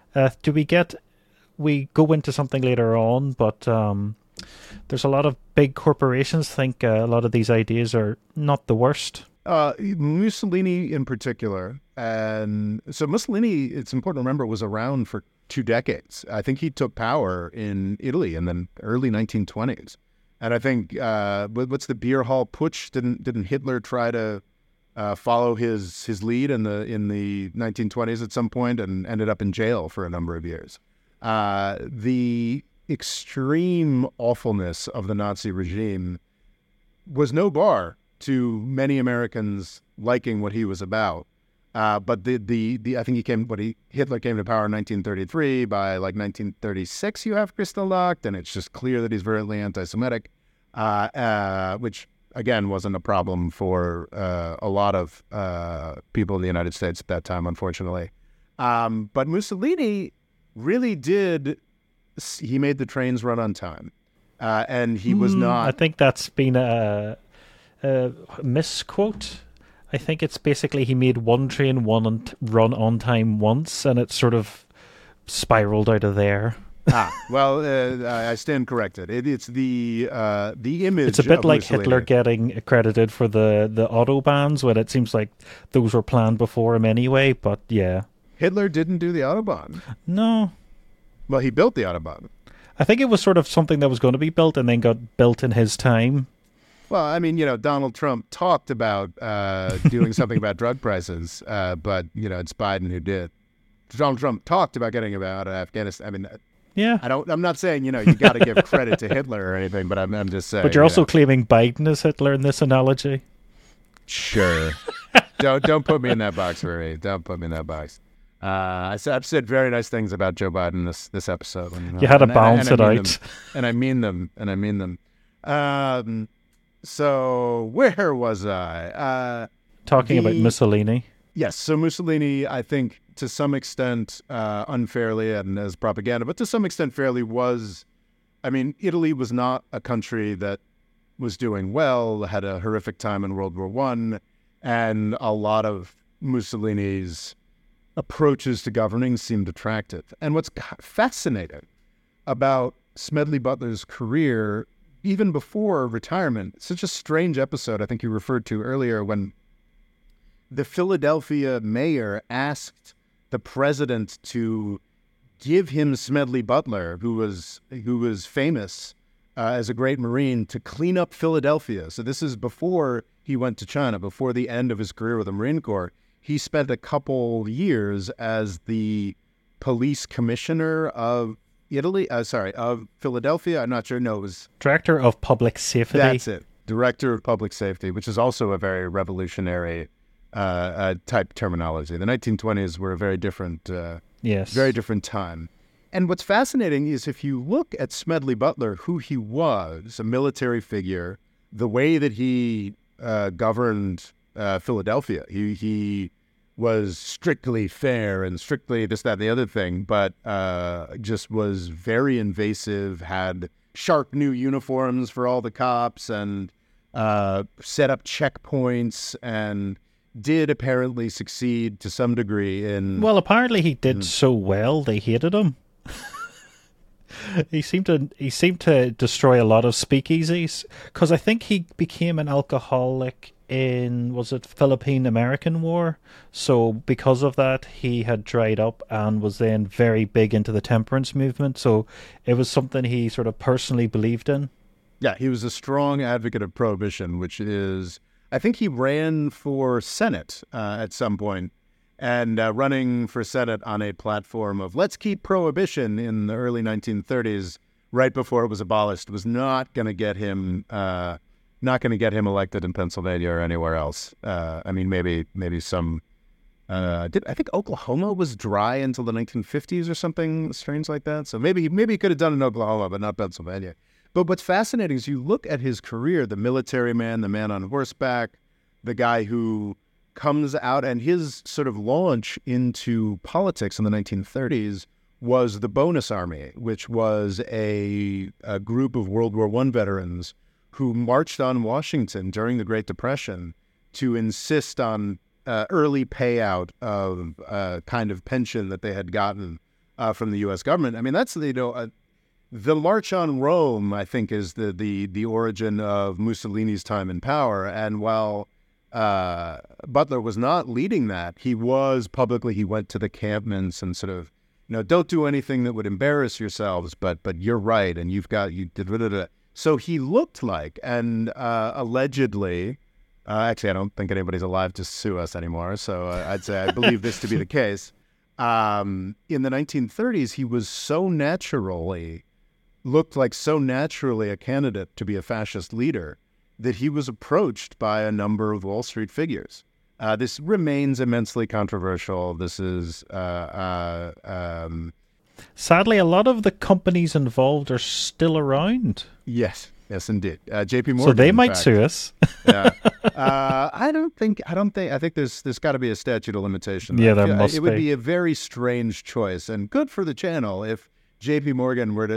We go into something later on, but there's a lot of big corporations think a lot of these ideas are not the worst. Mussolini in particular, and so Mussolini, it's important to remember, was around for 2 decades. I think he took power in Italy in the early 1920s. And I think what's the beer hall putsch? Didn't Hitler try to follow his lead in the 1920s at some point and ended up in jail for a number of years? The extreme awfulness of the Nazi regime was no bar to many Americans liking what he was about. But I think Hitler came to power in 1933. By like 1936, you have Kristallnacht, and it's just clear that he's virulently anti-Semitic, which again wasn't a problem for a lot of people in the United States at that time, unfortunately. But Mussolini really did. He made the trains run on time, and he was not. I think that's been a misquote. I think it's basically he made one train run on time once, and it sort of spiraled out of there. I stand corrected. It's the image. It's a bit like Mussolini. Hitler getting accredited for the autobahns, when it seems like those were planned before him anyway. But yeah, Hitler didn't do the Autobahn. No. Well, he built the Autobahn. I think it was sort of something that was going to be built and then got built in his time. Well, I mean, Donald Trump talked about doing something about drug prices, but, it's Biden who did. Donald Trump talked about getting about Afghanistan. I mean, yeah. I'm not saying, you got to give credit to Hitler or anything, but I'm just saying. But you're also claiming Biden as Hitler in this analogy. Sure. Don't put me in that box, Rory. Don't put me in that box. I've said very nice things about Joe Biden this episode. You had to balance it out. And I mean them. So where was I? Talking about Mussolini. Yes. So Mussolini, I think to some extent unfairly and as propaganda, but to some extent fairly Italy was not a country that was doing well, had a horrific time in World War I, and a lot of Mussolini's approaches to governing seemed attractive. And what's fascinating about Smedley Butler's career, even before retirement, such a strange episode I think you referred to earlier, when the Philadelphia mayor asked the president to give him Smedley Butler, who was famous as a great Marine, to clean up Philadelphia. So this is before he went to China, before the end of his career with the Marine Corps. He spent a couple years as the police commissioner of Philadelphia. I'm not sure. No, it was Director of Public Safety. That's it. Director of Public Safety, which is also a very revolutionary type terminology. The 1920s were a very different, very different time. And what's fascinating is if you look at Smedley Butler, who he was, a military figure, the way that he governed Philadelphia, he was strictly fair and strictly this, that, and the other thing, but just was very invasive, had sharp new uniforms for all the cops, and set up checkpoints, and did apparently succeed to some degree in... Well, apparently he did so well, they hated him. He seemed to destroy a lot of speakeasies, because I think he became an alcoholic in, was it Philippine-American War? So because of that, he had dried up and was then very big into the temperance movement. So it was something he sort of personally believed in. Yeah, he was a strong advocate of prohibition, which is, I think he ran for Senate at some point, and running for Senate on a platform of let's keep prohibition in the early 1930s, right before it was abolished, was not going to get him elected in Pennsylvania or anywhere else. I mean, maybe some. I think Oklahoma was dry until the 1950s or something strange like that. So maybe he could have done it in Oklahoma, but not Pennsylvania. But what's fascinating is you look at his career, the military man, the man on horseback, the guy who comes out, and his sort of launch into politics in the 1930s was the Bonus Army, which was a group of World War I veterans who marched on Washington during the Great Depression to insist on early payout of kind of pension that they had gotten from the U.S. government. I mean, that's the March on Rome, I think, is the origin of Mussolini's time in power. And while Butler was not leading that, he went to the campments and sort of, don't do anything that would embarrass yourselves, but you're right, and you did So he looked like, and allegedly, actually, I don't think anybody's alive to sue us anymore, so I'd say I believe this to be the case. In the 1930s, he was looked like so naturally a candidate to be a fascist leader that he was approached by a number of Wall Street figures. This remains immensely controversial. This is... Sadly, a lot of the companies involved are still around. Yes, indeed. J.P. Morgan. So they might sue us. Yeah. I think. I think there's got to be a statute of limitation. Yeah, there must be. It would be a very strange choice, and good for the channel if J.P. Morgan were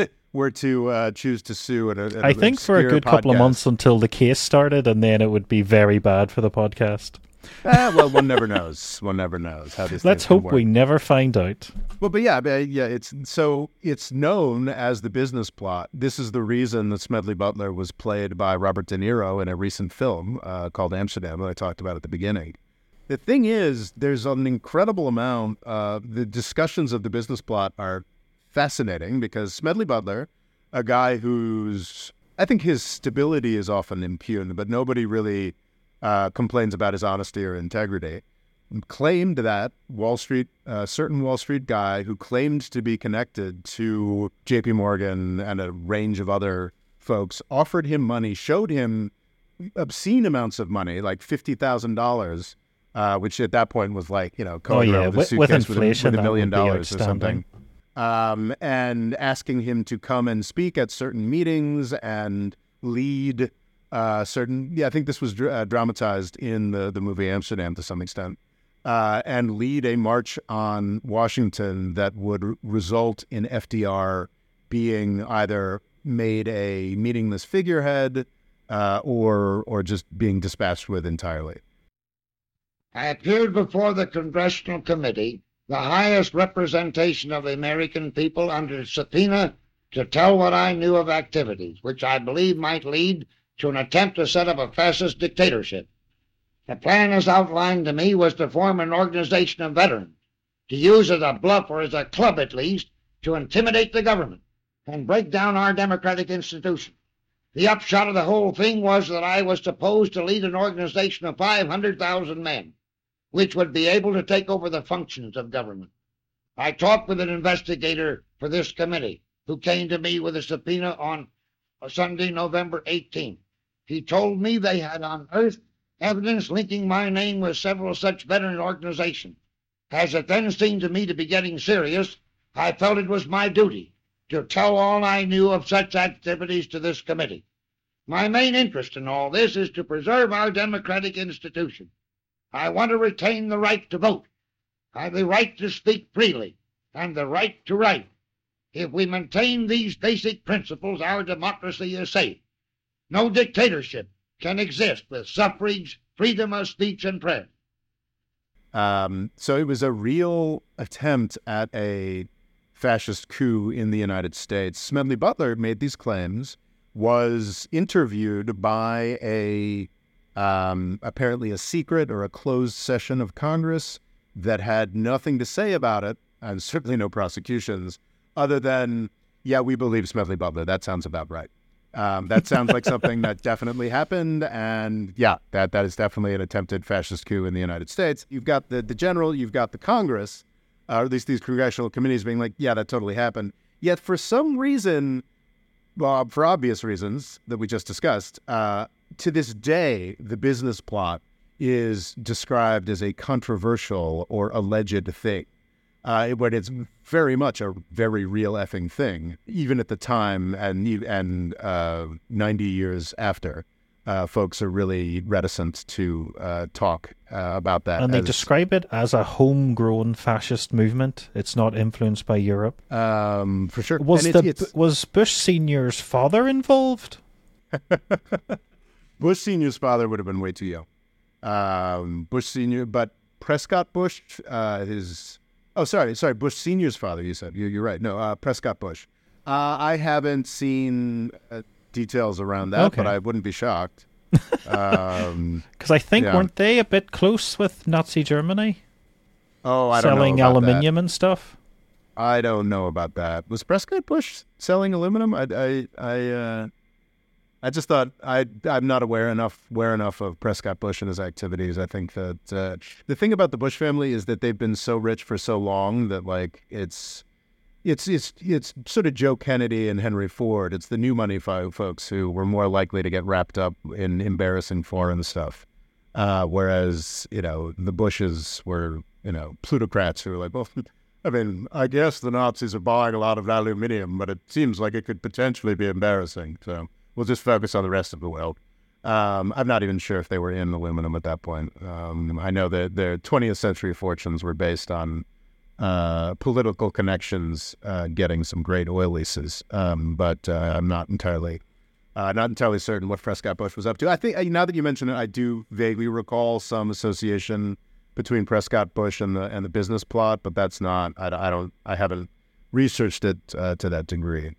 to choose to sue. I think for a good couple of months until the case started, and then it would be very bad for the podcast. Well, one never knows. One never knows how this. Let's hope we never find out. Well, but yeah, it's known as the business plot. This is the reason that Smedley Butler was played by Robert De Niro in a recent film called Amsterdam that I talked about at the beginning. The thing is, there's an incredible amount. The discussions of the business plot are fascinating because Smedley Butler, a guy who's, I think his stability is often impugned, but nobody really complains about his honesty or integrity, claimed that certain Wall Street guy who claimed to be connected to J.P. Morgan and a range of other folks offered him money, showed him obscene amounts of money, like $50,000, which at that point was like, going around with a suitcase with inflation, with $1 million or something. And asking him to come and speak at certain meetings and lead I think this was dramatized in the movie Amsterdam to some extent, and lead a march on Washington that would result in FDR being either made a meaningless figurehead or just being dispatched with entirely. I appeared before the Congressional Committee, the highest representation of the American people, under subpoena to tell what I knew of activities which I believe might lead to an attempt to set up a fascist dictatorship. The plan as outlined to me was to form an organization of veterans, to use as a bluff or as a club at least, to intimidate the government and break down our democratic institutions. The upshot of the whole thing was that I was supposed to lead an organization of 500,000 men, which would be able to take over the functions of government. I talked with an investigator for this committee who came to me with a subpoena on Sunday, November 18th. He told me they had unearthed evidence linking my name with several such veteran organizations. As it then seemed to me to be getting serious, I felt it was my duty to tell all I knew of such activities to this committee. My main interest in all this is to preserve our democratic institution. I want to retain the right to vote, the right to speak freely, and the right to write. If we maintain these basic principles, our democracy is safe. No dictatorship can exist with suffrage, freedom of speech, and press. So it was a real attempt at a fascist coup in the United States. Smedley Butler made these claims, was interviewed by apparently a secret or a closed session of Congress that had nothing to say about it, and certainly no prosecutions, other than, yeah, we believe Smedley Butler. That sounds about right. That sounds like something that definitely happened, and yeah, that is definitely an attempted fascist coup in the United States. You've got the general, you've got the Congress, or at least these congressional committees being like, yeah, that totally happened. Yet for some reason, well, for obvious reasons that we just discussed, to this day, the business plot is described as a controversial or alleged thing. But it's very much a very real effing thing, even at the time and 90 years after. Folks are really reticent to talk about that. And they describe it as a homegrown fascist movement. It's not influenced by Europe. For sure. Was Bush Sr.'s father involved? Bush Sr.'s father would have been way too young. Bush Sr., but Prescott Bush, Bush Sr.'s father, you said. You're right. No, Prescott Bush. I haven't seen details around that, but I wouldn't be shocked. Because I think, weren't they a bit close with Nazi Germany? Oh, I don't know about selling aluminium and stuff? I don't know about that. Was Prescott Bush selling aluminum? I just thought I'm not aware enough of Prescott Bush and his activities. I think that the thing about the Bush family is that they've been so rich for so long that like it's sort of Joe Kennedy and Henry Ford. It's the new money folks who were more likely to get wrapped up in embarrassing foreign stuff, whereas the Bushes were plutocrats who were like, well, I mean, I guess the Nazis are buying a lot of aluminium, but it seems like it could potentially be embarrassing. So we'll just focus on the rest of the world. I'm not even sure if they were in aluminum at that point. I know that their 20th century fortunes were based on political connections, getting some great oil leases. But I'm not entirely certain what Prescott Bush was up to. I think now that you mention it, I do vaguely recall some association between Prescott Bush and the business plot, but that's not. I haven't researched it to that degree.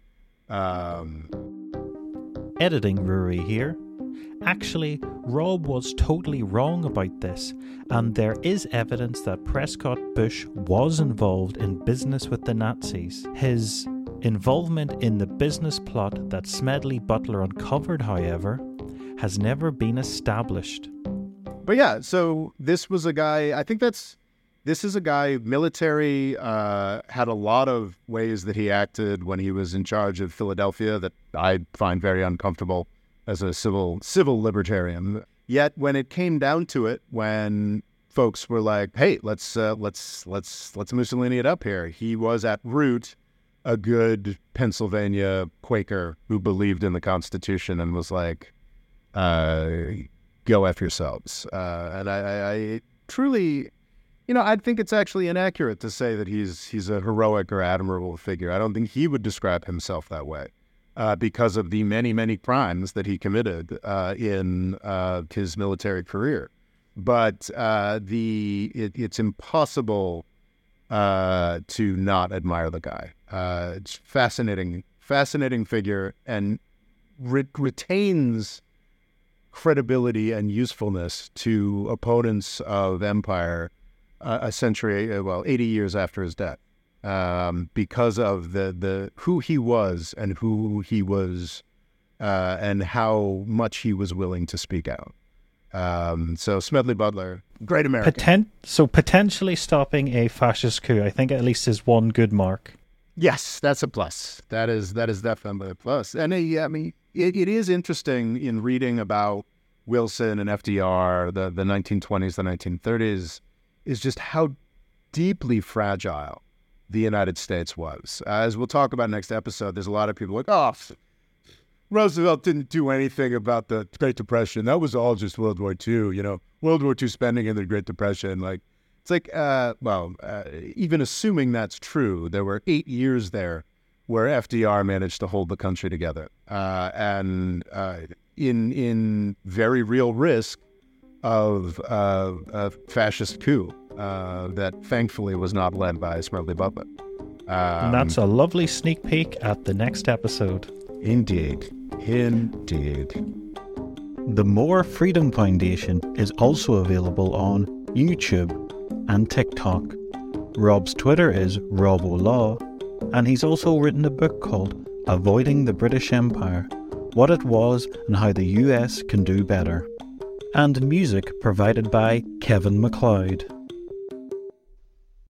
Editing Rory here. Actually, Rob was totally wrong about this, and there is evidence that Prescott Bush was involved in business with the Nazis. His involvement in the business plot that Smedley Butler uncovered, however, has never been established. But yeah, so this was a guy, this is a guy, military, had a lot of ways that he acted when he was in charge of Philadelphia that I find very uncomfortable as a civil libertarian. Yet when it came down to it, when folks were like, hey, let's Mussolini it up here, he was at root a good Pennsylvania Quaker who believed in the Constitution and was like, go F yourselves. And I truly, I think it's actually inaccurate to say that he's a heroic or admirable figure. I don't think he would describe himself that way because of the many, many crimes that he committed in his military career. But it's impossible to not admire the guy. It's fascinating figure, and retains credibility and usefulness to opponents of empire a century, 80 years after his death, because of the who he was and how much he was willing to speak out. So Smedley Butler, great American. Potentially stopping a fascist coup, I think at least is one good mark. Yes, that's a plus. That is definitely a plus. And it is interesting in reading about Wilson and FDR, the 1920s, the 1930s, is just how deeply fragile the United States was. As we'll talk about next episode, there's a lot of people like, oh, Roosevelt didn't do anything about the Great Depression. That was all just World War II, World War II spending in the Great Depression. Even assuming that's true, there were 8 years there where FDR managed to hold the country together, and in very real risk of a fascist coup that thankfully was not led by Smedley Butler. And that's a lovely sneak peek at the next episode. Indeed. The More Freedom Foundation is also available on YouTube and TikTok. Rob's Twitter is RobOLaw, and he's also written a book called Avoiding the British Empire, What It Was and How the US Can Do Better. And music provided by Kevin MacLeod.